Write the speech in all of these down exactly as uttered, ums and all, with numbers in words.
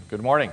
Good morning.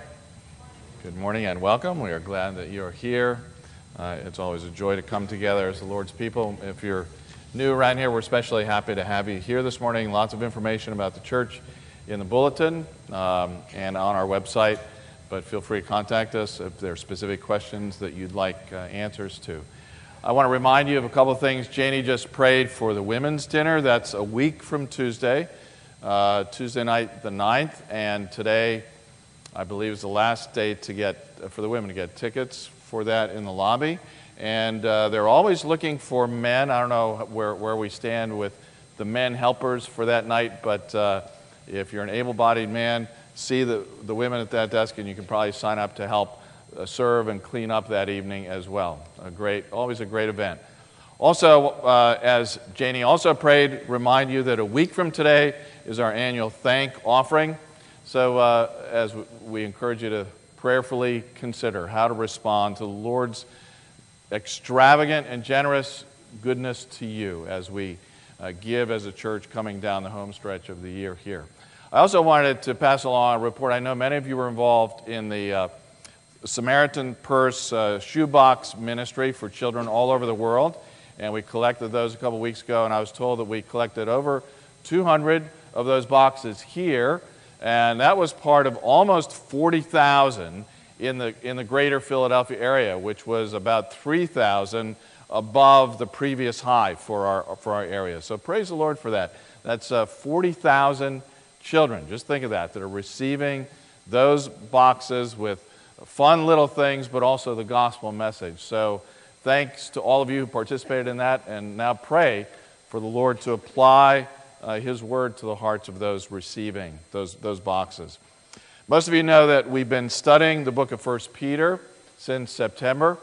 Good morning and welcome. We are glad that you're here. Uh, it's always a joy to come together as the Lord's people. If you're new around here, we're especially happy to have you here this morning. Lots of information about the church in the bulletin um, and on our website, but feel free to contact us if there are specific questions that you'd like uh, answers to. I want to remind you of a couple of things. Janie just prayed for the women's dinner. That's a week from Tuesday, uh, Tuesday night the ninth, and today I believe is the last day to get for the women to get tickets for that in the lobby. And uh, they're always looking for men. I don't know where, where we stand with the men helpers for that night, but uh, if you're an able-bodied man, see the, the women at that desk, and you can probably sign up to help uh, serve and clean up that evening as well. A great, always a great event. Also, uh, as Janie also prayed, remind you that a week from today is our annual thank offering. So uh, as we encourage you to prayerfully consider how to respond to the Lord's extravagant and generous goodness to you as we uh, give as a church coming down the home stretch of the year here. I also wanted to pass along a report. I know many of you were involved in the uh, Samaritan Purse uh, shoebox ministry for children all over the world, and we collected those a couple weeks ago, and I was told that we collected over two hundred of those boxes here. And that was part of almost forty thousand in the in the greater Philadelphia area, which was about three thousand above the previous high for our for our area. So praise the Lord for that. That's uh, forty thousand children. Just think of that, that are receiving those boxes with fun little things, but also the gospel message. So thanks to all of you who participated in that, and now pray for the Lord to apply Uh, his word to the hearts of those receiving those, those boxes. Most of you know that we've been studying the book of First Peter since September,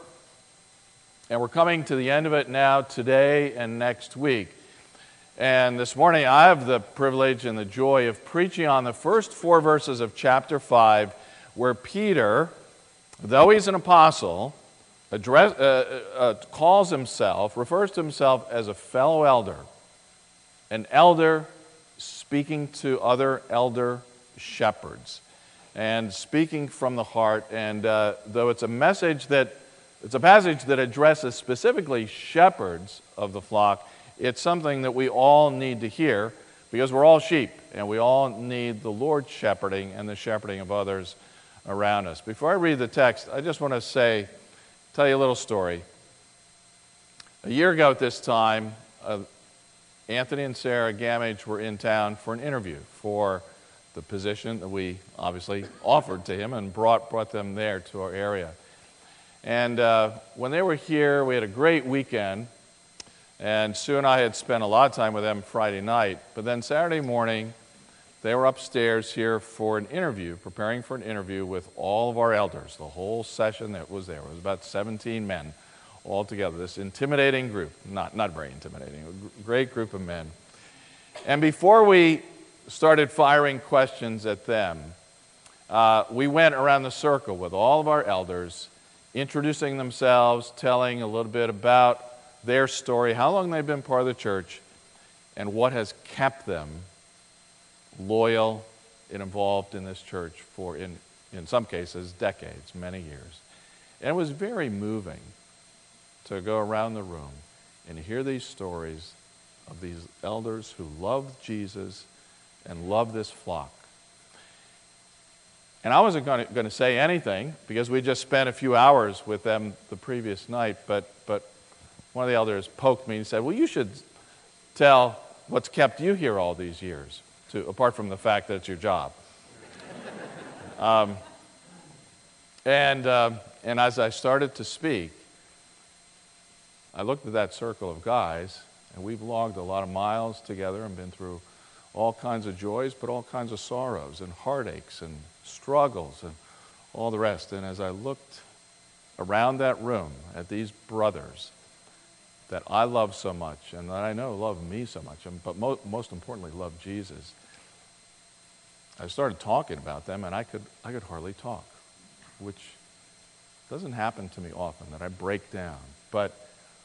and we're coming to the end of it now today and next week. And this morning I have the privilege and the joy of preaching on the first four verses of chapter five, where Peter, though he's an apostle, address, uh, uh, calls himself, refers to himself as a fellow elder. An elder speaking to other elder shepherds and speaking from the heart. And uh, though it's a message that, it's a passage that addresses specifically shepherds of the flock, it's something that we all need to hear because we're all sheep and we all need the Lord's shepherding and the shepherding of others around us. Before I read the text, I just want to say, tell you a little story. A year ago at this time, uh, Anthony and Sarah Gamage were in town for an interview for the position that we obviously offered to him and brought brought them there to our area. And uh, when they were here, we had a great weekend, and Sue and I had spent a lot of time with them Friday night. But then Saturday morning, they were upstairs here for an interview, preparing for an interview with all of our elders. The whole session that was there was about seventeen men. All together, this intimidating group, not, not very intimidating, a great group of men. And before we started firing questions at them, uh, we went around the circle with all of our elders, introducing themselves, telling a little bit about their story, how long they've been part of the church, and what has kept them loyal and involved in this church for, in, in some cases, decades, many years. And it was very moving to go around the room and hear these stories of these elders who loved Jesus and loved this flock. And I wasn't going to, going to say anything because we just spent a few hours with them the previous night, but, but one of the elders poked me and said, well, you should tell what's kept you here all these years, to, apart from the fact that it's your job. um, and, uh, and as I started to speak, I looked at that circle of guys, and we've logged a lot of miles together and been through all kinds of joys, but all kinds of sorrows and heartaches and struggles and all the rest. And as I looked around that room at these brothers that I love so much and that I know love me so much, but mo- most importantly love Jesus, I started talking about them, and I could I could hardly talk, which doesn't happen to me often, that I break down. But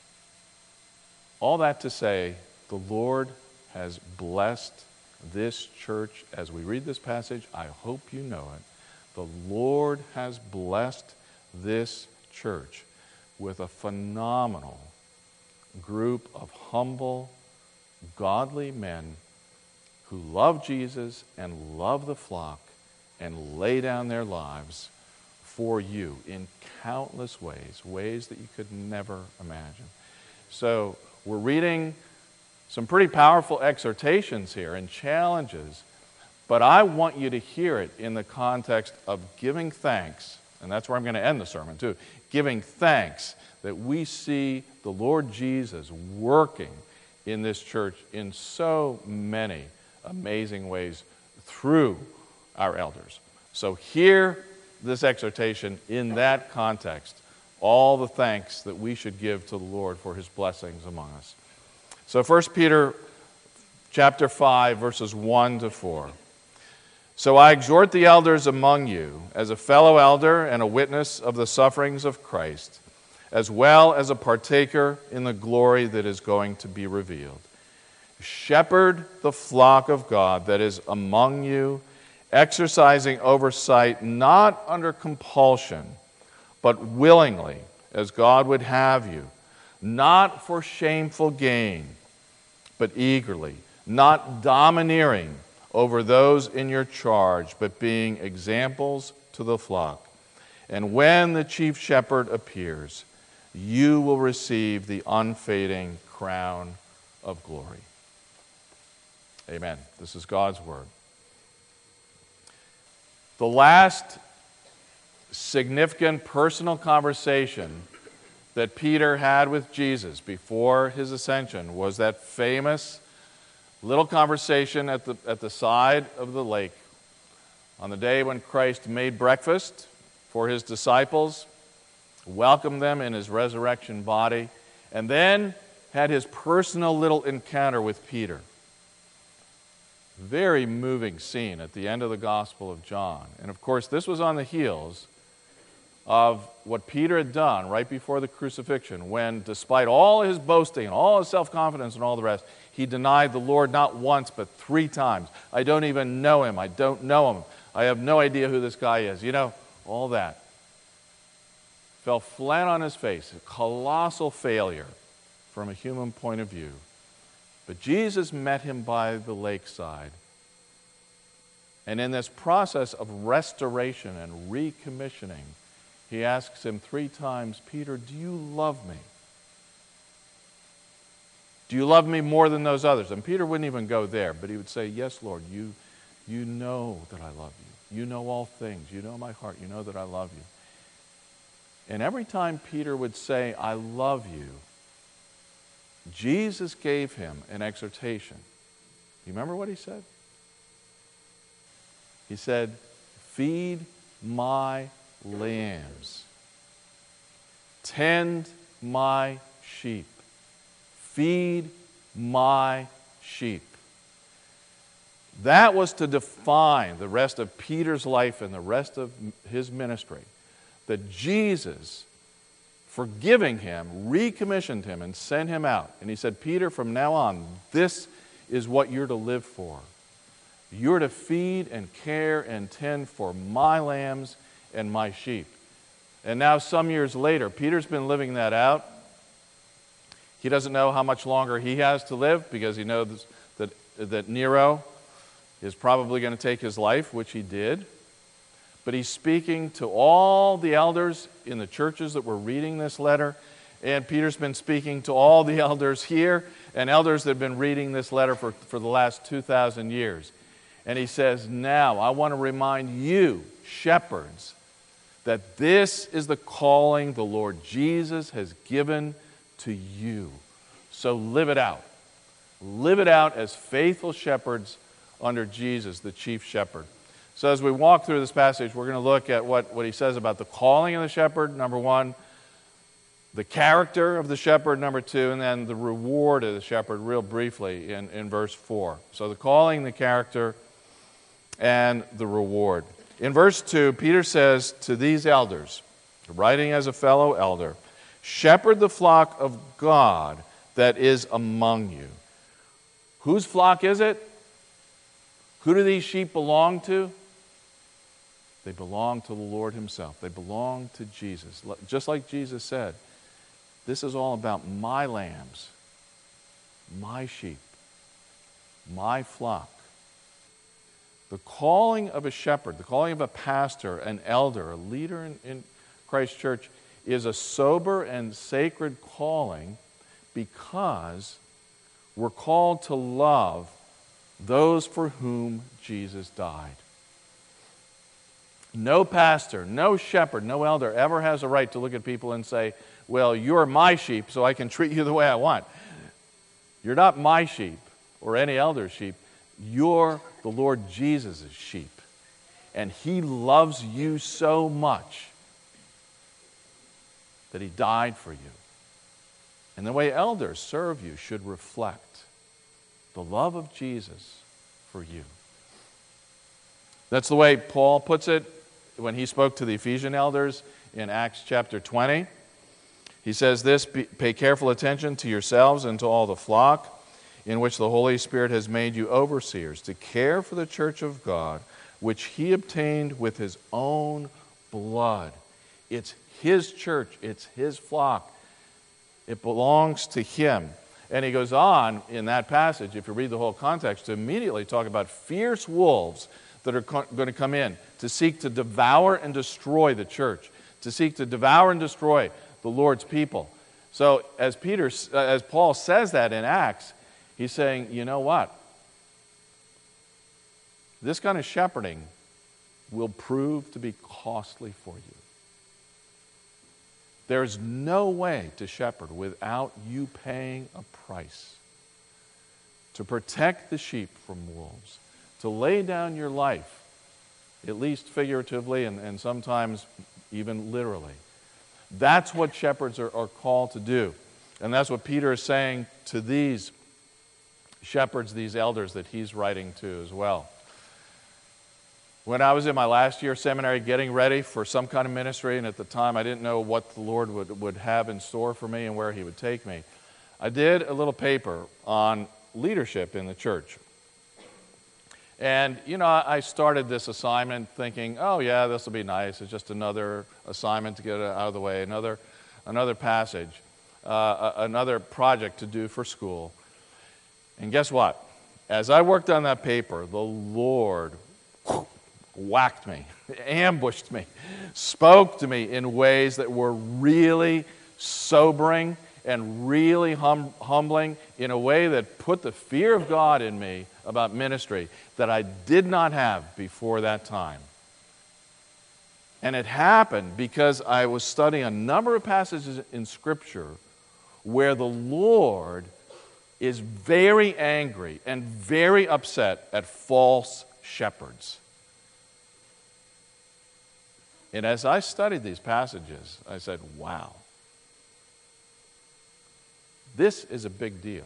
all that to say, the Lord has blessed this church as we read this passage. I hope you know it. the Lord has blessed this church with a phenomenal group of humble, godly men who love Jesus and love the flock and lay down their lives for you in countless ways, ways that you could never imagine. So we're reading some pretty powerful exhortations here and challenges, but I want you to hear it in the context of giving thanks, and that's where I'm going to end the sermon too, giving thanks that we see the Lord Jesus working in this church in so many amazing ways through our elders. So hear this exhortation in that context, all the thanks that we should give to the Lord for his blessings among us. So First Peter chapter five, verses one to four. So I exhort the elders among you, as a fellow elder and a witness of the sufferings of Christ, as well as a partaker in the glory that is going to be revealed. Shepherd the flock of God that is among you, exercising oversight not under compulsion, but willingly, as God would have you, not for shameful gain, but eagerly, not domineering over those in your charge, but being examples to the flock. And when the chief shepherd appears, you will receive the unfading crown of glory. Amen. This is God's word. The last significant personal conversation that Peter had with Jesus before his ascension was that famous little conversation at the, at the side of the lake on the day when Christ made breakfast for his disciples, welcomed them in his resurrection body, and then had his personal little encounter with Peter. Very moving scene at the end of the Gospel of John. And of course, this was on the heels of what Peter had done right before the crucifixion, when, despite all his boasting and all his self-confidence and all the rest, he denied the Lord not once but three times. I don't even know him. I don't know him. I have no idea who this guy is. You know, all that. Fell flat on his face, a colossal failure from a human point of view. But Jesus met him by the lakeside. And in this process of restoration and recommissioning, he asks him three times, Peter, do you love me? Do you love me more than those others? And Peter wouldn't even go there, but he would say, yes, Lord, you, you know that I love you. You know all things. You know my heart. You know that I love you. And every time Peter would say, I love you, Jesus gave him an exhortation. You remember what he said? He said, feed my lambs. Tend my sheep. Feed my sheep. That was to define the rest of Peter's life and the rest of his ministry. That Jesus, forgiving him, recommissioned him and sent him out. And he said, Peter, from now on, this is what you're to live for. You're to feed and care and tend for my lambs and my sheep. And now some years later, Peter's been living that out. He doesn't know how much longer he has to live because he knows that, that Nero is probably going to take his life, which he did. But he's speaking to all the elders in the churches that were reading this letter. And Peter's been speaking to all the elders here and elders that have been reading this letter for, for the last two thousand years. And he says, now I want to remind you, shepherds, that this is the calling the Lord Jesus has given to you. So live it out. Live it out as faithful shepherds under Jesus, the chief shepherd. So as we walk through this passage, we're going to look at what, what he says about the calling of the shepherd, number one, the character of the shepherd, number two, and then the reward of the shepherd, real briefly, in, in verse four. So the calling, the character, and the reward. In verse two, Peter says to these elders, writing as a fellow elder, shepherd the flock of God that is among you. Whose flock is it? Who do these sheep belong to? They belong to the Lord himself. They belong to Jesus. Just like Jesus said, this is all about my lambs, my sheep, my flock. The calling of a shepherd, the calling of a pastor, an elder, a leader in, in Christ Church is a sober and sacred calling because we're called to love those for whom Jesus died. No pastor, no shepherd, no elder ever has a right to look at people and say, well, you're my sheep, so I can treat you the way I want. You're not my sheep or any elder's sheep. You're the Lord Jesus' sheep. And he loves you so much that he died for you. And the way elders serve you should reflect the love of Jesus for you. That's the way Paul puts it when he spoke to the Ephesian elders in Acts chapter twenty. He says this, pay careful attention to yourselves and to all the flock in which the Holy Spirit has made you overseers, to care for the church of God, which he obtained with his own blood. It's his church. It's his flock. It belongs to him. And he goes on in that passage, if you read the whole context, to immediately talk about fierce wolves that are co- going to come in to seek to devour and destroy the church, to seek to devour and destroy the Lord's people. So as Peter, uh, as Paul says that in Acts, he's saying, you know what? This kind of shepherding will prove to be costly for you. There's no way to shepherd without you paying a price to protect the sheep from wolves, to lay down your life, at least figuratively and, and sometimes even literally. That's what shepherds are, are called to do. And that's what Peter is saying to these shepherds, these elders that he's writing to as well. When I was in my last year of seminary getting ready for some kind of ministry, and at the time I didn't know what the Lord would, would have in store for me and where he would take me, I did a little paper on leadership in the church. And, you know, I started this assignment thinking, oh, yeah, this will be nice. It's just another assignment to get out of the way, another, another passage, uh, another project to do for school. And guess what? As I worked on that paper, the Lord whacked me, ambushed me, spoke to me in ways that were really sobering and really hum- humbling in a way that put the fear of God in me about ministry that I did not have before that time. And it happened because I was studying a number of passages in Scripture where the Lord is very angry and very upset at false shepherds. And as I studied these passages, I said, wow, this is a big deal.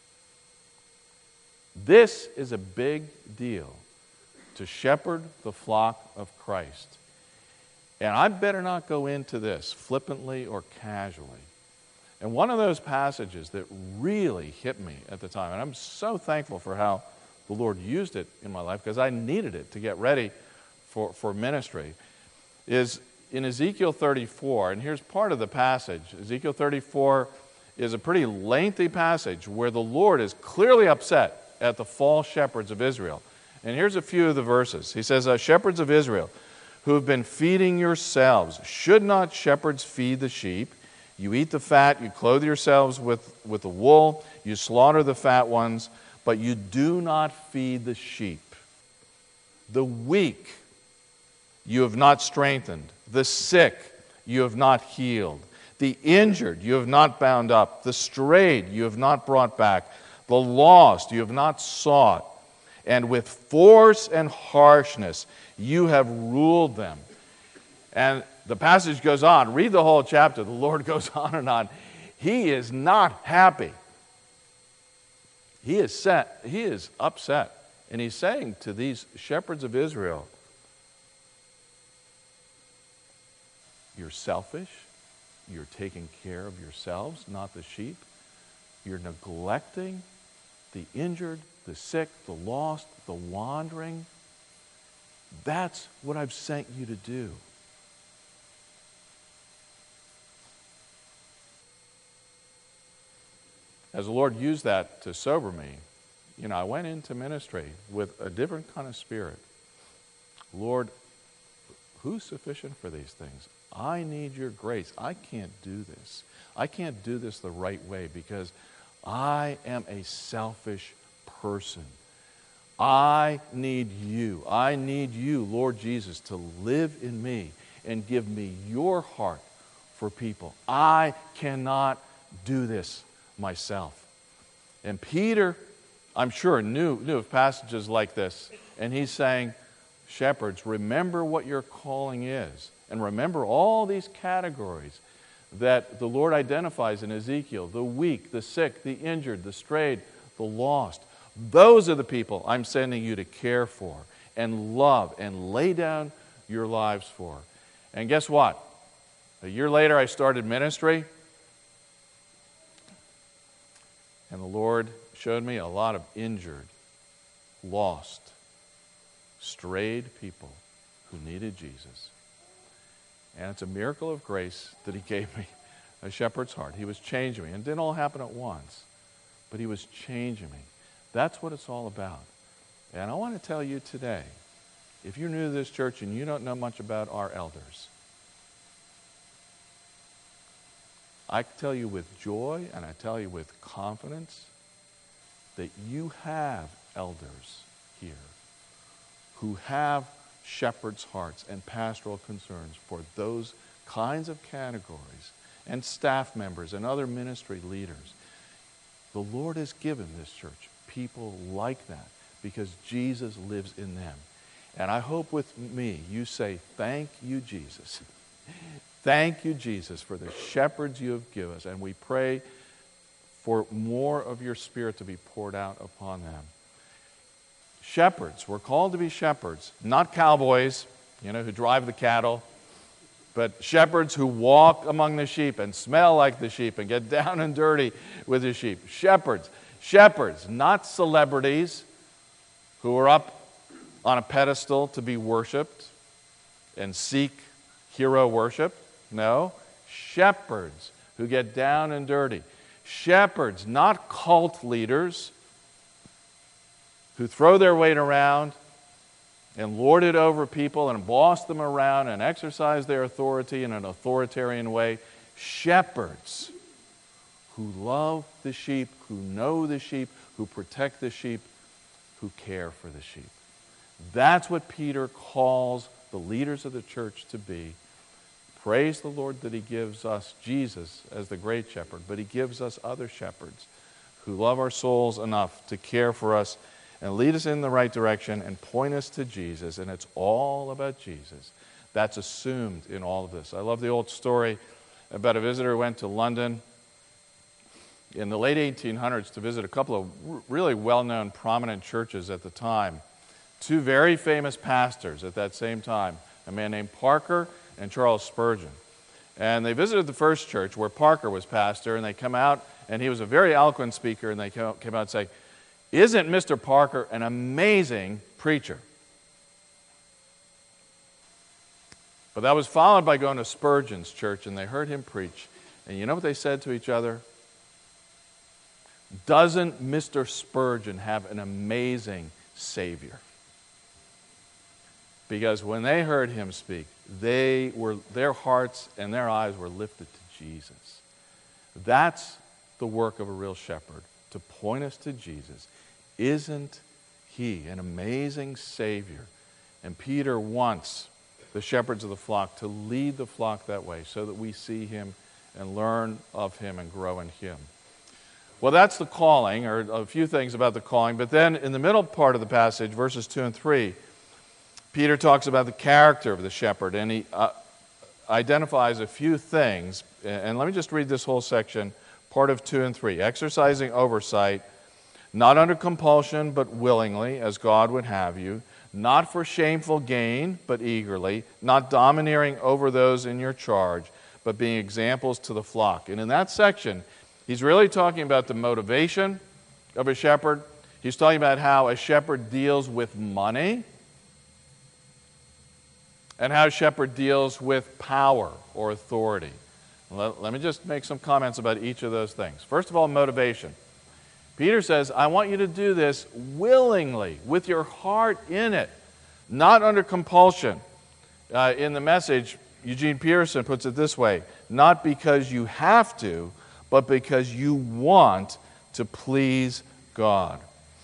This is a big deal to shepherd the flock of Christ. And I better not go into this flippantly or casually. And one of those passages that really hit me at the time, and I'm so thankful for how the Lord used it in my life because I needed it to get ready for, for ministry, is in Ezekiel thirty-four. And here's part of the passage. Ezekiel thirty-four is a pretty lengthy passage where the Lord is clearly upset at the false shepherds of Israel. And here's a few of the verses. He says, uh, shepherds of Israel, who have been feeding yourselves, should not shepherds feed the sheep? You eat the fat, you clothe yourselves with, with the wool, you slaughter the fat ones, but you do not feed the sheep. The weak you have not strengthened, the sick you have not healed, the injured you have not bound up, the strayed you have not brought back, the lost you have not sought, and with force and harshness you have ruled them. And the passage goes on. Read the whole chapter. The Lord goes on and on. He is not happy. He is set. He is upset. And he's saying to these shepherds of Israel, you're selfish. You're taking care of yourselves, not the sheep. You're neglecting the injured, the sick, the lost, the wandering. That's what I've sent you to do. As the Lord used that to sober me, you know, I went into ministry with a different kind of spirit. Lord, who's sufficient for these things? I need your grace. I can't do this. I can't do this the right way because I am a selfish person. I need you. I need you, Lord Jesus, to live in me and give me your heart for people. I cannot do this myself. And Peter, I'm sure, knew, knew of passages like this. And he's saying, shepherds, remember what your calling is. And remember all these categories that the Lord identifies in Ezekiel: the weak, the sick, the injured, the strayed, the lost. Those are the people I'm sending you to care for and love and lay down your lives for. And guess what? A year later, I started ministry. And the Lord showed me a lot of injured, lost, strayed people who needed Jesus. And it's a miracle of grace that he gave me a shepherd's heart. He was changing me. And it didn't all happen at once, but he was changing me. That's what it's all about. And I want to tell you today, if you're new to this church and you don't know much about our elders, I tell you with joy and I tell you with confidence that you have elders here who have shepherds' hearts and pastoral concerns for those kinds of categories, and staff members and other ministry leaders. The Lord has given this church people like that because Jesus lives in them. And I hope with me you say, thank you, Jesus. Thank you, Jesus, for the shepherds you have given us. And we pray for more of your Spirit to be poured out upon them. Shepherds, we're called to be shepherds, not cowboys, you know, who drive the cattle, but shepherds who walk among the sheep and smell like the sheep and get down and dirty with the sheep. Shepherds, shepherds, not celebrities who are up on a pedestal to be worshipped and seek hero worship. No, shepherds who get down and dirty. Shepherds, not cult leaders who throw their weight around and lord it over people and boss them around and exercise their authority in an authoritarian way. Shepherds who love the sheep, who know the sheep, who protect the sheep, who care for the sheep. That's what Peter calls the leaders of the church to be. Praise the Lord that he gives us Jesus as the great shepherd, but he gives us other shepherds who love our souls enough to care for us and lead us in the right direction and point us to Jesus. And it's all about Jesus. That's assumed in all of this. I love the old story about a visitor who went to London in the late eighteen hundreds to visit a couple of really well-known prominent churches at the time. Two very famous pastors at that same time, a man named Parker and Charles Spurgeon. And they visited the first church where Parker was pastor, and they come out, and he was a very eloquent speaker, and they came out and say, "Isn't Mister Parker an amazing preacher?" But that was followed by going to Spurgeon's church, and they heard him preach. And you know what they said to each other? "Doesn't Mister Spurgeon have an amazing Savior?" Because when they heard him speak, they were their hearts and their eyes were lifted to Jesus. That's the work of a real shepherd, to point us to Jesus. Isn't he an amazing Savior? And Peter wants the shepherds of the flock to lead the flock that way so that we see him and learn of him and grow in him. Well, that's the calling, or a few things about the calling. But then in the middle part of the passage, verses two and three, Peter talks about the character of the shepherd, and he uh, identifies a few things. And let me just read this whole section, part of two and three. Exercising oversight, not under compulsion, but willingly, as God would have you. Not for shameful gain, but eagerly. Not domineering over those in your charge, but being examples to the flock. And in that section, he's really talking about the motivation of a shepherd. He's talking about how a shepherd deals with money. and how a shepherd deals with power or authority. Let, let me just make some comments about each of those things. First of all, motivation. Peter says, I want you to do this willingly, with your heart in it, not under compulsion. Uh, in the Message, Eugene Peterson puts it this way, not because you have to, but because you want to please God.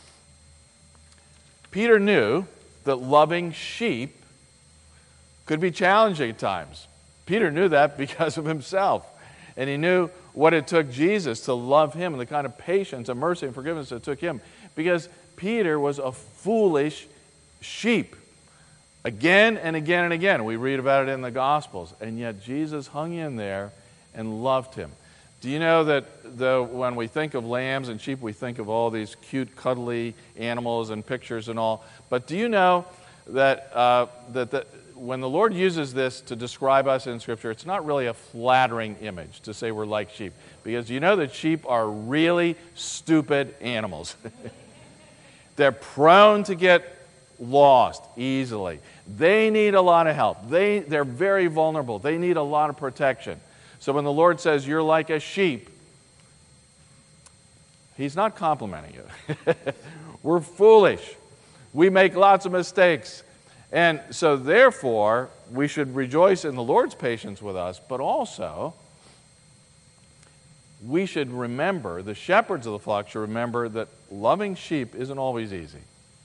Peter knew that loving sheep could be challenging at times. Peter knew that because of himself. And he knew what it took Jesus to love him and the kind of patience and mercy and forgiveness it took him. Because Peter was a foolish sheep. Again and again and again. We read about it in the Gospels. And yet Jesus hung in there and loved him. Do you know that the, when we think of lambs and sheep, we think of all these cute, cuddly animals and pictures and all. But do you know that, uh, that the, when the Lord uses this to describe us in Scripture, it's not really a flattering image to say we're like sheep. Because you know that sheep are really stupid animals. They're prone to get lost easily. They need a lot of help. They, they're very vulnerable. They need a lot of protection. So when the Lord says you're like a sheep, He's not complimenting you. We're foolish. We make lots of mistakes. And so therefore, we should rejoice in the Lord's patience with us, but also we should remember, the shepherds of the flock should remember that loving sheep isn't always easy.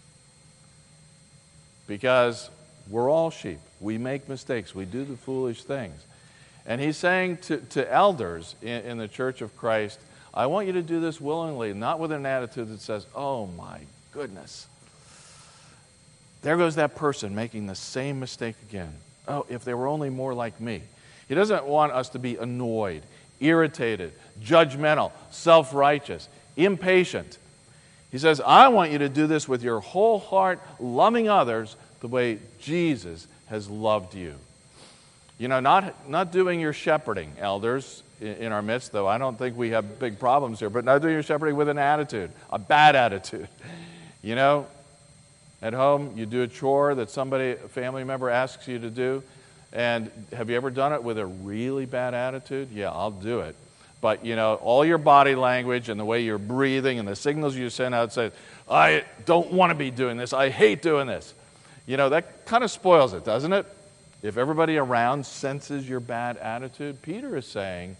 Because we're all sheep. We make mistakes. We do the foolish things. And he's saying to, to elders in, in the Church of Christ, I want you to do this willingly, not with an attitude that says, oh my goodness, there goes that person making the same mistake again. Oh, if they were only more like me. He doesn't want us to be annoyed, irritated, judgmental, self-righteous, impatient. He says, I want you to do this with your whole heart, loving others the way Jesus has loved you. You know, not, not doing your shepherding, elders, in, in our midst, though I don't think we have big problems here, but not doing your shepherding with an attitude, a bad attitude. You know, at home, you do a chore that somebody, a family member asks you to do, and have you ever done it with a really bad attitude? Yeah, I'll do it. But, you know, all your body language and the way you're breathing and the signals you send out say, I don't want to be doing this. I hate doing this. You know, that kind of spoils it, doesn't it? If everybody around senses your bad attitude, Peter is saying,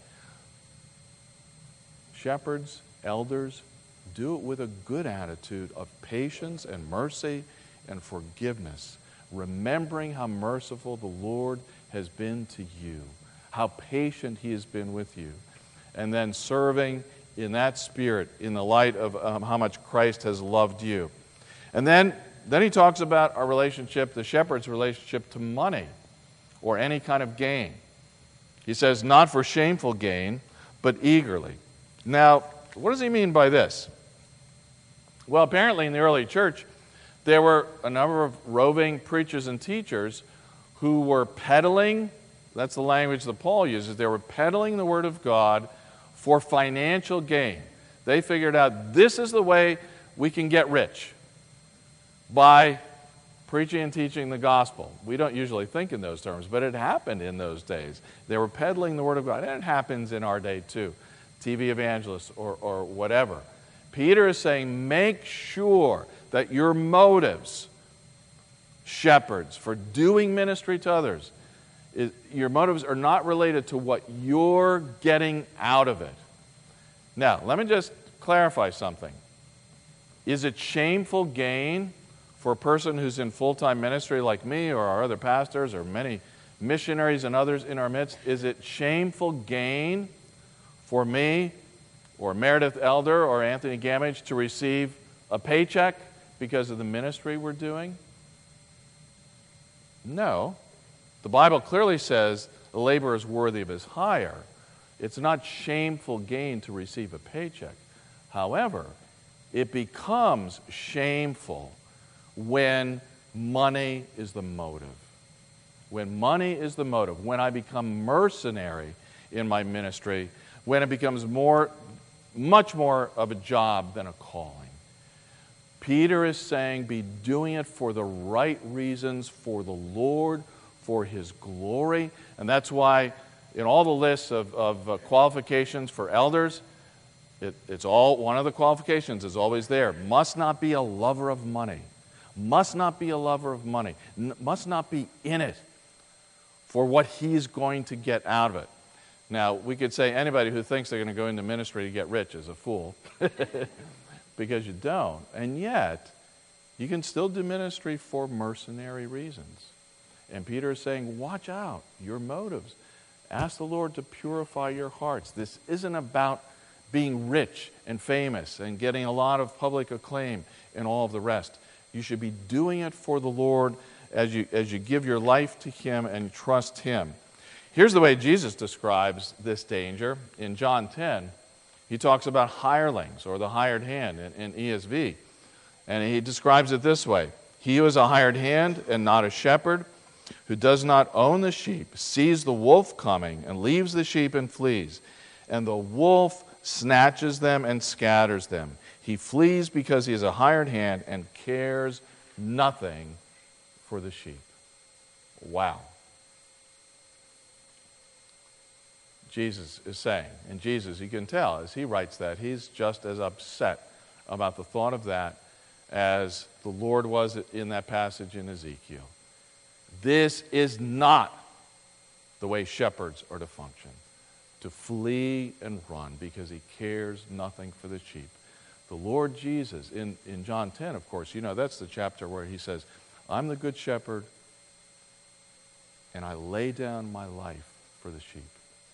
shepherds, elders, do it with a good attitude of patience and mercy and forgiveness, remembering how merciful the Lord has been to you, how patient He has been with you, and then serving in that spirit in the light of um, how much Christ has loved you. And then, then he talks about our relationship, the shepherd's relationship to money or any kind of gain. He says, not for shameful gain, but eagerly. Now, what does he mean by this? Well, apparently in the early church, there were a number of roving preachers and teachers who were peddling, that's the language that Paul uses, they were peddling the Word of God for financial gain. They figured out this is the way we can get rich, by preaching and teaching the gospel. We don't usually think in those terms, but it happened in those days. They were peddling the Word of God, and it happens in our day too, T V evangelists or, or whatever. Peter is saying, make sure that your motives, shepherds, for doing ministry to others, is, your motives are not related to what you're getting out of it. Now, let me just clarify something. Is it shameful gain for a person who's in full-time ministry like me or our other pastors or many missionaries and others in our midst? Is it shameful gain for me or Meredith Elder or Anthony Gamage to receive a paycheck because of the ministry we're doing? No. The Bible clearly says the laborer is worthy of his hire. It's not shameful gain to receive a paycheck. However, it becomes shameful when money is the motive. When money is the motive, when I become mercenary in my ministry, when it becomes more, much more of a job than a calling. Peter is saying, be doing it for the right reasons, for the Lord, for his glory. And that's why in all the lists of, of uh, qualifications for elders, it, it's all, one of the qualifications is always there. Must not be a lover of money. Must not be a lover of money. N- must not be in it for what he's going to get out of it. Now, we could say anybody who thinks they're going to go into ministry to get rich is a fool, because you don't. And yet, you can still do ministry for mercenary reasons. And Peter is saying, watch out, your motives. Ask the Lord to purify your hearts. This isn't about being rich and famous and getting a lot of public acclaim and all of the rest. You should be doing it for the Lord as you, as you give your life to him and trust him. Here's the way Jesus describes this danger. In John ten, he talks about hirelings, or the hired hand in, in E S V. And he describes it this way: he who is a hired hand and not a shepherd, who does not own the sheep, sees the wolf coming and leaves the sheep and flees. And the wolf snatches them and scatters them. He flees because he is a hired hand and cares nothing for the sheep. Wow. Jesus is saying, and Jesus, you can tell as he writes that, he's just as upset about the thought of that as the Lord was in that passage in Ezekiel. This is not the way shepherds are to function, to flee and run because he cares nothing for the sheep. The Lord Jesus, in, in John ten, of course, you know, that's the chapter where he says, I'm the good shepherd, and I lay down my life for the sheep.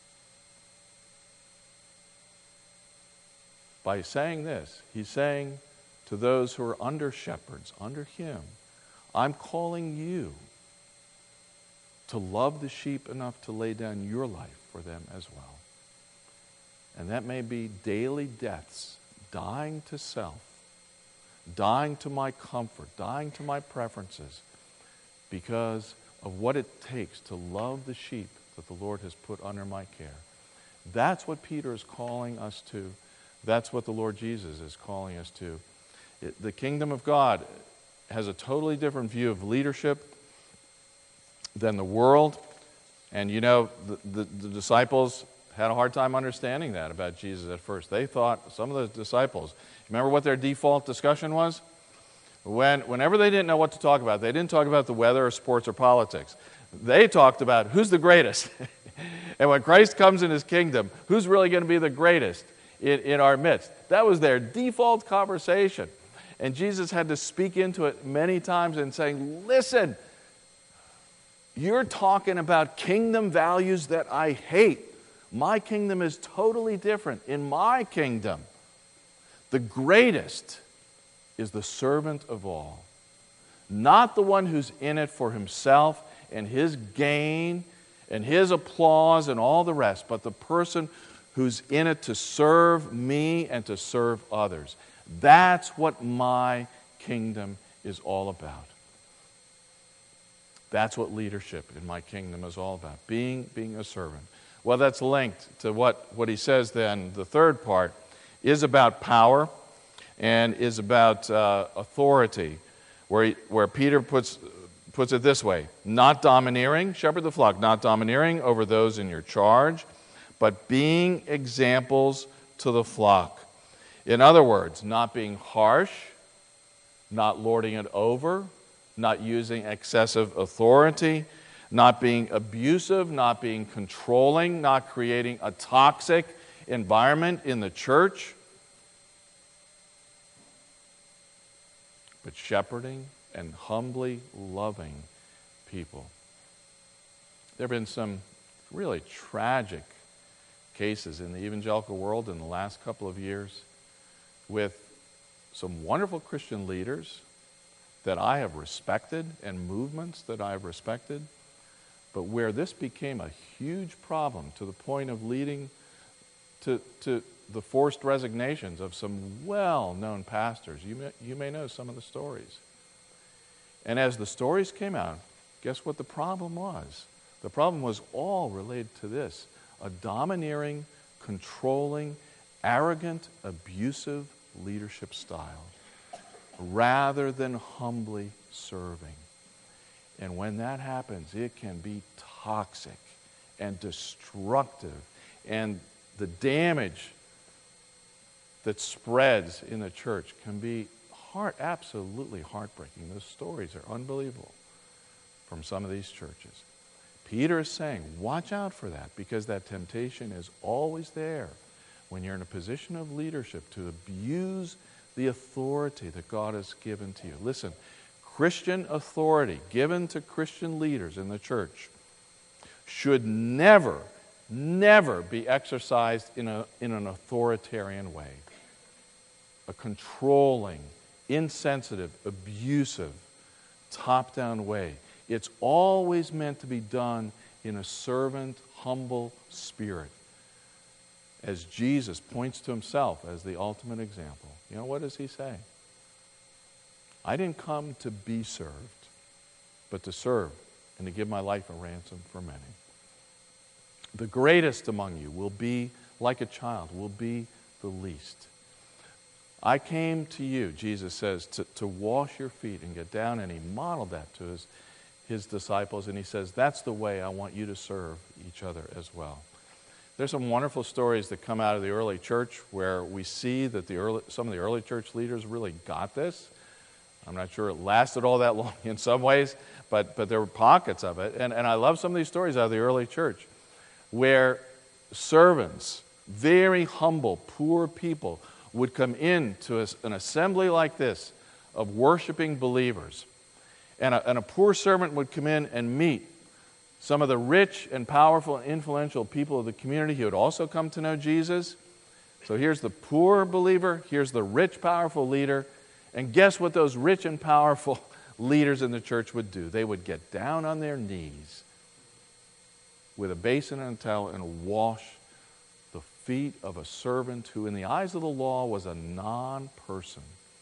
By saying this, he's saying to those who are under shepherds, under him, I'm calling you to love the sheep enough to lay down your life for them as well. And that may be daily deaths, dying to self, dying to my comfort, dying to my preferences, because of what it takes to love the sheep that the Lord has put under my care. That's what Peter is calling us to. That's what the Lord Jesus is calling us to. It, the kingdom of God has a totally different view of leadership than the world. And you know, the, the, the disciples had a hard time understanding that about Jesus at first. They thought, some of the disciples, remember what their default discussion was? When, whenever they didn't know what to talk about, they didn't talk about the weather or sports or politics. They talked about who's the greatest. And when Christ comes in his kingdom, who's really going to be the greatest in, in our midst? That was their default conversation. And Jesus had to speak into it many times and saying, listen, you're talking about kingdom values that I hate. My kingdom is totally different. In my kingdom, the greatest is the servant of all. Not the one who's in it for himself and his gain and his applause and all the rest, but the person who's in it to serve me and to serve others. That's what my kingdom is all about. That's what leadership in my kingdom is all about, being, being a servant. Well, that's linked to what, what he says then. The third part is about power and is about uh, authority, where, he, where Peter puts, puts it this way: not domineering, shepherd the flock, not domineering over those in your charge, but being examples to the flock. In other words, not being harsh, not lording it over, not using excessive authority, not being abusive, not being controlling, not creating a toxic environment in the church, but shepherding and humbly loving people. There have been some really tragic cases in the evangelical world in the last couple of years with some wonderful Christian leaders that I have respected and movements that I have respected, but where this became a huge problem to the point of leading to, to the forced resignations of some well-known pastors. You may, you may know some of the stories. And as the stories came out, guess what the problem was? The problem was all related to this: a domineering, controlling, arrogant, abusive leadership style, rather than humbly serving. And when that happens, it can be toxic and destructive. And the damage that spreads in the church can be heart, absolutely heartbreaking. Those stories are unbelievable from some of these churches. Peter is saying, watch out for that, because that temptation is always there when you're in a position of leadership to abuse the authority that God has given to you. Listen, Christian authority given to Christian leaders in the church should never, never be exercised in a in an authoritarian way. A controlling, insensitive, abusive, top-down way. It's always meant to be done in a servant, humble spirit. As Jesus points to himself as the ultimate example. You know, what does he say? I didn't come to be served, but to serve and to give my life a ransom for many. The greatest among you will be like a child, will be the least. I came to you, Jesus says, to, to wash your feet and get down, and he modeled that to his, his disciples, and he says, that's the way I want you to serve each other as well. There's some wonderful stories that come out of the early church where we see that the early, some of the early church leaders really got this. I'm not sure it lasted all that long in some ways, but, but there were pockets of it. And, and I love some of these stories out of the early church where servants, very humble, poor people, would come into a, an assembly like this of worshiping believers. And a, and a poor servant would come in and meet some of the rich and powerful and influential people of the community. He would also come to know Jesus. So here's the poor believer, here's the rich, powerful leader. And guess what those rich and powerful leaders in the church would do? They would get down on their knees with a basin and a towel and wash the feet of a servant who in the eyes of the law was a non-person,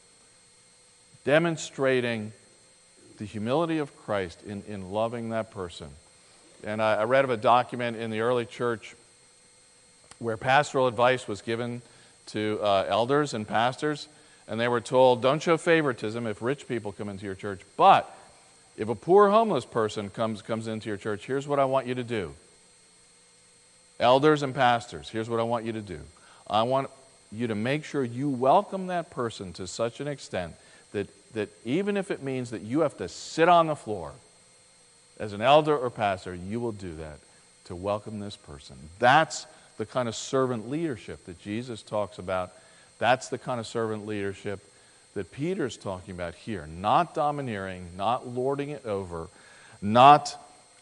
demonstrating the humility of Christ in, in loving that person. And I, I read of a document in the early church where pastoral advice was given to uh, elders and pastors, and they were told, don't show favoritism if rich people come into your church, but if a poor homeless person comes, comes into your church, here's what I want you to do. Elders and pastors, here's what I want you to do. I want you to make sure you welcome that person to such an extent that, that even if it means that you have to sit on the floor, as an elder or pastor, you will do that to welcome this person. That's the kind of servant leadership that Jesus talks about. That's the kind of servant leadership that Peter's talking about here. Not domineering, not lording it over, not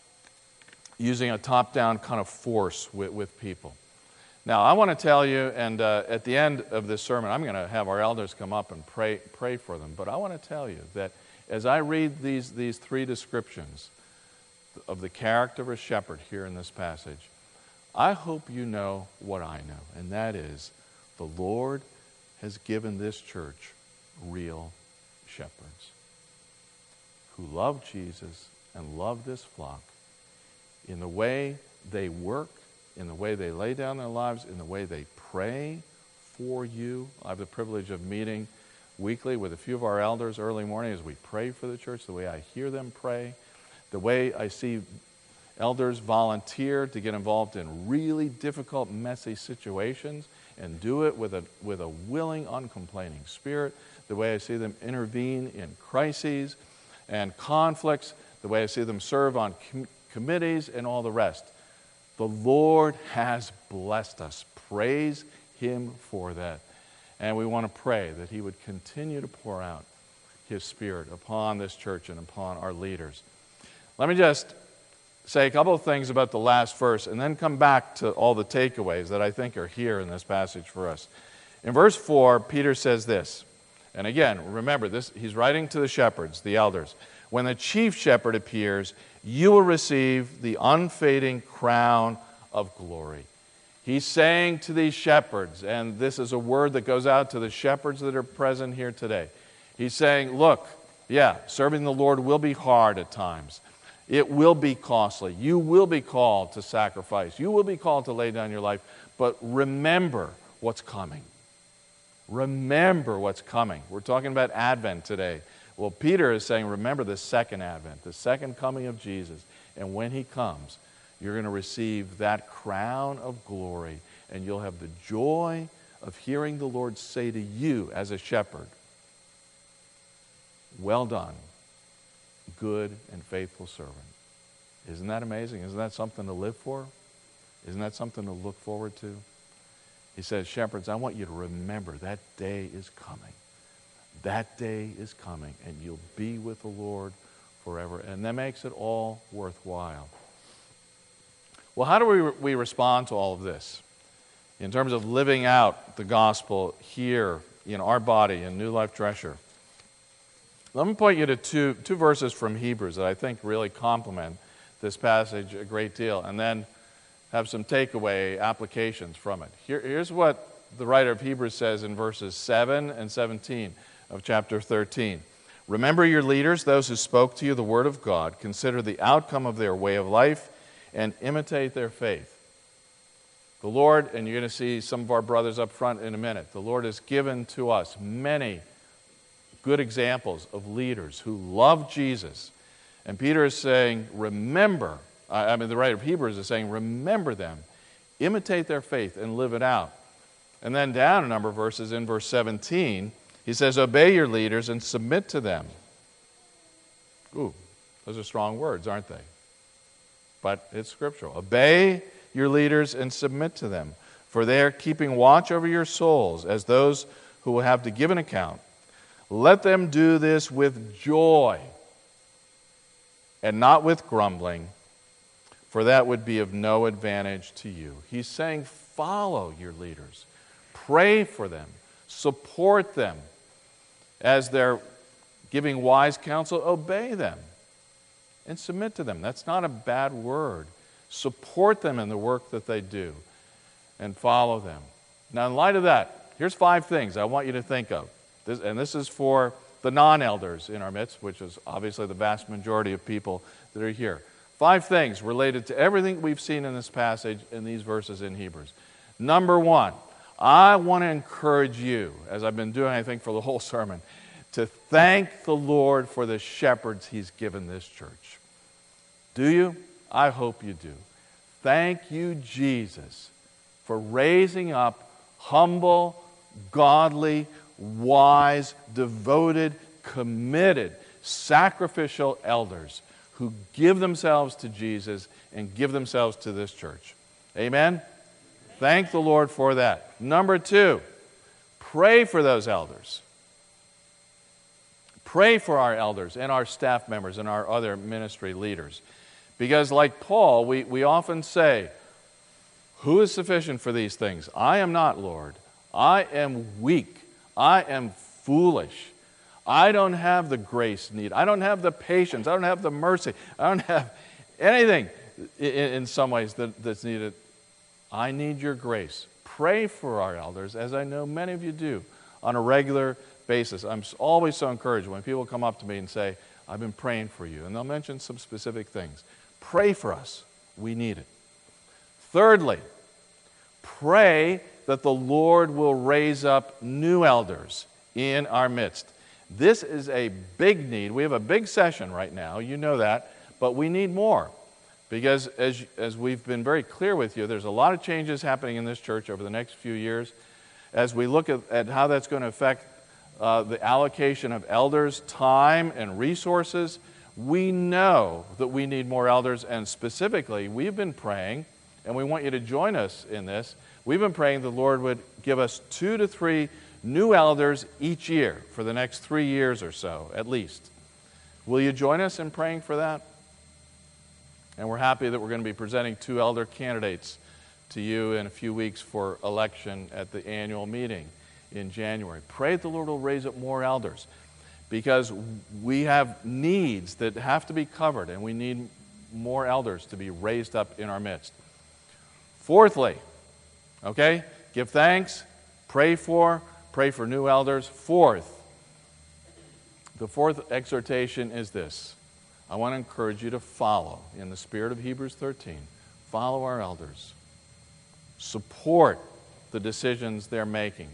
using a top-down kind of force with, with people. Now, I want to tell you, and uh, at the end of this sermon, I'm going to have our elders come up and pray pray for them. But I want to tell you that as I read these, these three descriptions of the character of a shepherd here in this passage, I hope you know what I know, and that is the Lord has given this church real shepherds who love Jesus and love this flock in the way they work, in the way they lay down their lives, in the way they pray for you. I have the privilege of meeting weekly with a few of our elders early morning as we pray for the church, the way I hear them pray, the way I see elders volunteer to get involved in really difficult, messy situations and do it with a with a willing, uncomplaining spirit, the way I see them intervene in crises and conflicts, the way I see them serve on com- committees and all the rest. The Lord has blessed us. Praise Him for that. And we want to pray that He would continue to pour out His Spirit upon this church and upon our leaders. Let me just say a couple of things about the last verse and then come back to all the takeaways that I think are here in this passage for us. In verse four, Peter says this, and again, remember this, he's writing to the shepherds, the elders. When the chief shepherd appears, you will receive the unfading crown of glory. He's saying to these shepherds, and this is a word that goes out to the shepherds that are present here today. He's saying, look, yeah, serving the Lord will be hard at times. It will be costly. You will be called to sacrifice. You will be called to lay down your life. But remember what's coming. Remember what's coming. We're talking about Advent today. Well, Peter is saying, remember the second advent, the second coming of Jesus. And when he comes, you're going to receive that crown of glory, and you'll have the joy of hearing the Lord say to you as a shepherd, well done, good and faithful servant. Isn't that amazing? Isn't that something to live for? Isn't that something to look forward to? He says, shepherds, I want you to remember that day is coming. That day is coming, and you'll be with the Lord forever. And that makes it all worthwhile. Well, how do we, we respond to all of this? In terms of living out the gospel here in our body in New Life Drescher. Let me point you to two, two verses from Hebrews that I think really complement this passage a great deal, and then have some takeaway applications from it. Here, here's what the writer of Hebrews says in verses seven and seventeen of chapter thirteen. Remember your leaders, those who spoke to you the word of God. Consider the outcome of their way of life and imitate their faith. The Lord, and you're going to see some of our brothers up front in a minute, the Lord has given to us many good examples of leaders who love Jesus. And Peter is saying, remember, I mean the writer of Hebrews is saying, remember them, imitate their faith, and live it out. And then down a number of verses in verse seventeen, he says, obey your leaders and submit to them. Ooh, those are strong words, aren't they? But it's scriptural. Obey your leaders and submit to them, for they are keeping watch over your souls as those who will have to give an account. Let them do this with joy and not with grumbling, for that would be of no advantage to you. He's saying, follow your leaders. Pray for them. Support them. As they're giving wise counsel, obey them and submit to them. That's not a bad word. Support them in the work that they do and follow them. Now, in light of that, here's five things I want you to think of. This, and this is for the non-elders in our midst, which is obviously the vast majority of people that are here. Five things related to everything we've seen in this passage, in these verses in Hebrews. Number one, I want to encourage you, as I've been doing, I think, for the whole sermon, to thank the Lord for the shepherds He's given this church. Do you? I hope you do. Thank you, Jesus, for raising up humble, godly, wise, devoted, committed, sacrificial elders who give themselves to Jesus and give themselves to this church. Amen? Thank the Lord for that. Number two, pray for those elders. Pray for our elders and our staff members and our other ministry leaders. Because like Paul, we, we often say, who is sufficient for these things? I am not, Lord. I am weak. I am foolish. I don't have the grace needed. I don't have the patience. I don't have the mercy. I don't have anything in, in some ways that, that's needed. I need your grace. Pray for our elders, as I know many of you do, on a regular basis. I'm always so encouraged when people come up to me and say, I've been praying for you. And they'll mention some specific things. Pray for us. We need it. Thirdly, pray that the Lord will raise up new elders in our midst. This is a big need. We have a big session right now. You know that. But we need more. Because as, as we've been very clear with you, there's a lot of changes happening in this church over the next few years. As we look at, at how that's going to affect uh, the allocation of elders, time, and resources, we know that we need more elders. And specifically, we've been praying, and we want you to join us in this, we've been praying the Lord would give us two to three new elders each year for the next three years or so, at least. Will you join us in praying for that? And we're happy that we're going to be presenting two elder candidates to you in a few weeks for election at the annual meeting in January. Pray that the Lord will raise up more elders, because we have needs that have to be covered, and we need more elders to be raised up in our midst. Fourthly, okay, give thanks, pray for, pray for new elders. Fourth, the fourth exhortation is this. I want to encourage you to follow, in the spirit of Hebrews thirteen, follow our elders. Support the decisions they're making.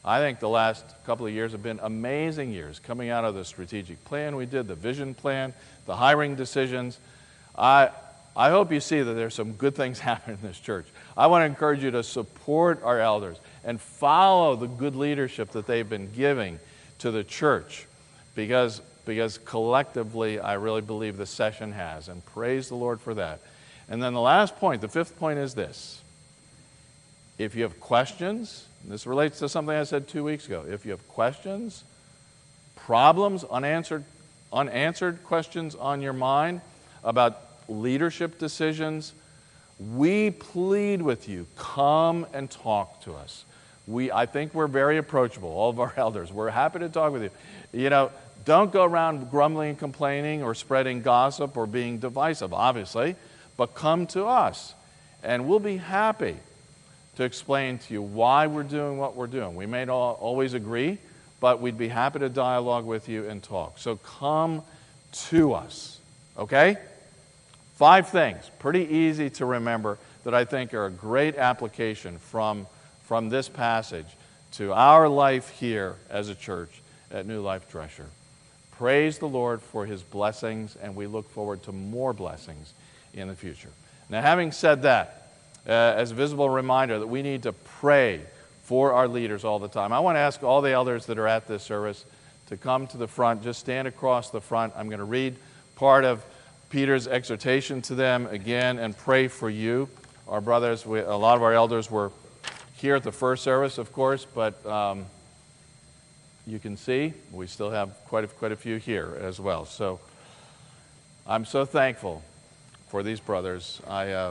I think the last couple of years have been amazing years, coming out of the strategic plan we did, the vision plan, the hiring decisions. I, I hope you see that there's some good things happening in this church. I want to encourage you to support our elders and follow the good leadership that they've been giving to the church, because, because collectively I really believe the session has, and praise the Lord for that. And then the last point, the fifth point, is this. If you have questions, and this relates to something I said two weeks ago, if you have questions, problems, unanswered, unanswered questions on your mind about leadership decisions, we plead with you, come and talk to us. We, I think we're very approachable, all of our elders. We're happy to talk with you. You know, don't go around grumbling and complaining or spreading gossip or being divisive, obviously, but come to us, and we'll be happy to explain to you why we're doing what we're doing. We may not always agree, but we'd be happy to dialogue with you and talk. So come to us, okay? Five things, pretty easy to remember, that I think are a great application from, from this passage to our life here as a church at New Life Dresher. Praise the Lord for His blessings, and we look forward to more blessings in the future. Now, having said that, uh, as a visible reminder that we need to pray for our leaders all the time, I want to ask all the elders that are at this service to come to the front. Just stand across the front. I'm going to read part of Peter's exhortation to them again and pray for you. Our brothers, we, a lot of our elders were here at the first service, of course, but um, you can see we still have quite a, quite a few here as well. So I'm so thankful for these brothers. I, uh,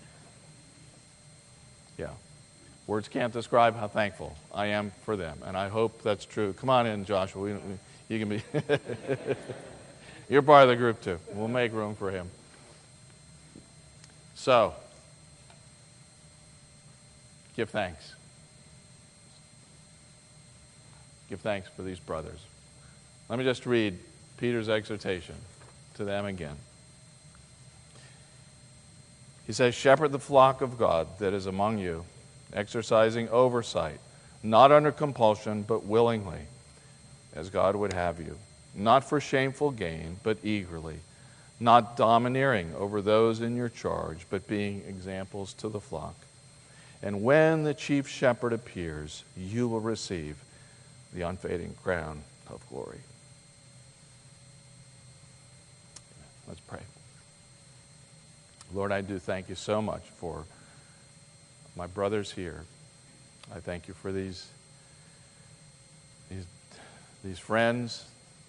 yeah, words can't describe how thankful I am for them, and I hope that's true. Come on in, Joshua. We, we, you can be. You're part of the group too. We'll make room for him. So, give thanks. Give thanks for these brothers. Let me just read Peter's exhortation to them again. He says, "Shepherd the flock of God that is among you, exercising oversight, not under compulsion, but willingly, as God would have you, not for shameful gain, but eagerly, not domineering over those in your charge, but being examples to the flock. And when the chief shepherd appears, you will receive the unfading crown of glory." Let's pray. Lord, I do thank you so much for my brothers here. I thank you for these, these, these friends,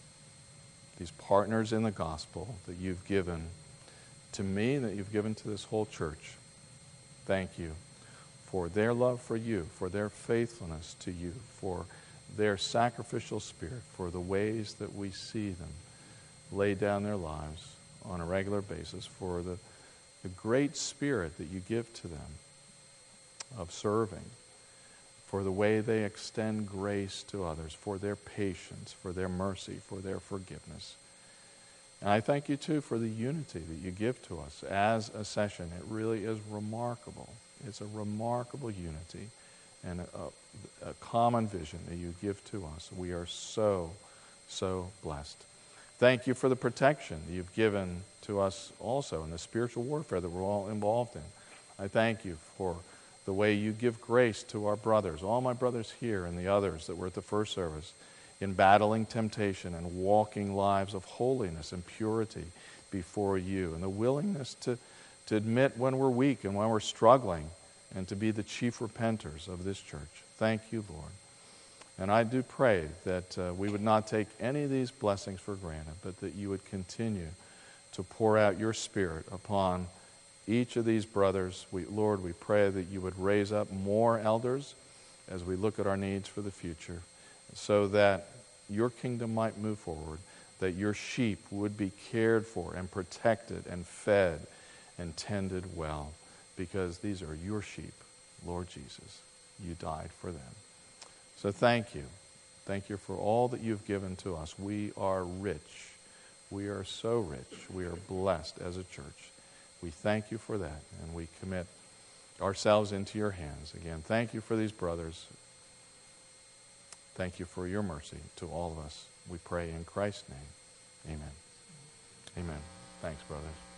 these partners in the gospel that you've given to me, that you've given to this whole church. Thank you for their love for you, for their faithfulness to you, for their sacrificial spirit, for the ways that we see them lay down their lives on a regular basis, for the, the great spirit that you give to them of serving, for the way they extend grace to others, for their patience, for their mercy, for their forgiveness. And I thank you, too, for the unity that you give to us as a session. It really is remarkable. It's a remarkable unity and a, a common vision that you give to us. We are so, so blessed. Thank you for the protection that you've given to us also in the spiritual warfare that we're all involved in. I thank you for the way you give grace to our brothers, all my brothers here and the others that were at the first service, in battling temptation and walking lives of holiness and purity before you, and the willingness to, to admit when we're weak and when we're struggling, and to be the chief repenters of this church. Thank you, Lord. And I do pray that uh, we would not take any of these blessings for granted, but that you would continue to pour out your Spirit upon each of these brothers. We, Lord, we pray that you would raise up more elders as we look at our needs for the future, so that your kingdom might move forward, that your sheep would be cared for and protected and fed and tended well, because these are your sheep, Lord Jesus. You died for them. So thank you. Thank you for all that you've given to us. We are rich. We are so rich. We are blessed as a church. We thank you for that, and we commit ourselves into your hands. Again, thank you for these brothers. thank you for your mercy to all of us. We pray in Christ's name. Amen. Amen. Thanks, brothers.